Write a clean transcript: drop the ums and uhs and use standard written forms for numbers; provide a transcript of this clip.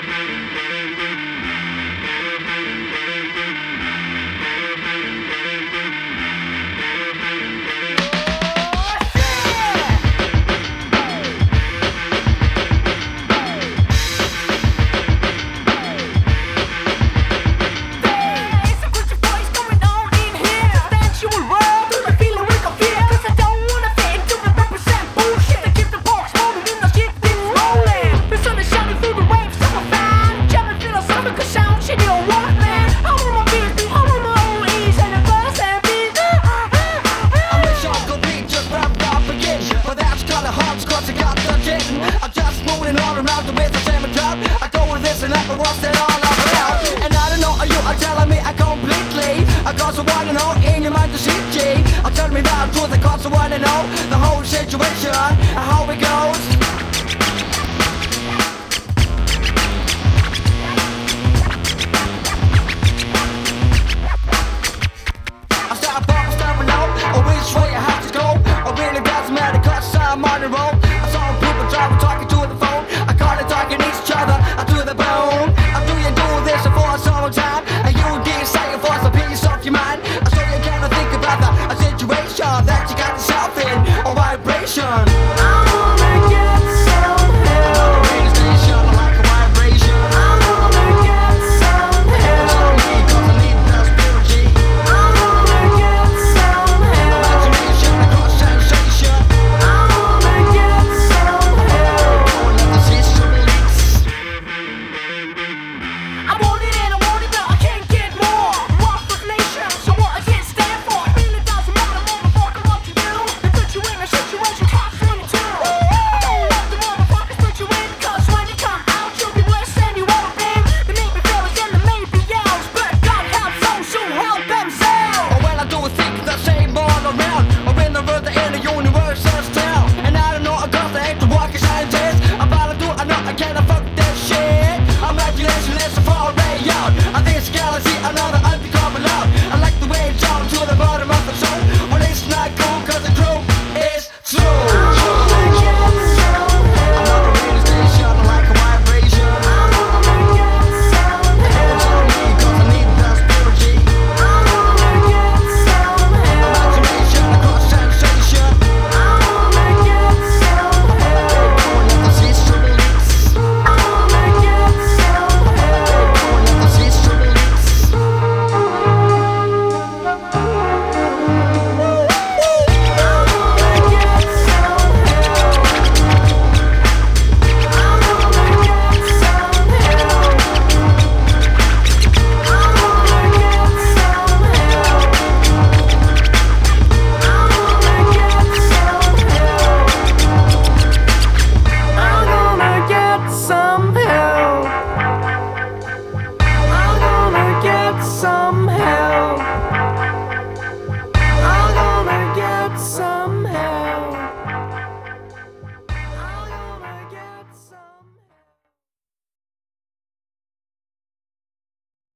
What's it all about? And I don't know, you are telling me I completely I got so wanna know in your mind to see G. Tell me about truth, I got so wanna know the whole situation and how it goes. I stop up, stopping out, or which way I have to go. Or really doesn't matter cause I'm on the road. I saw people driving, talking to the phone. I call it talking each other, I do the bone. Time, and you decide for the peace of your mind. So you gotta think about the situation that you got yourself in, or vibration.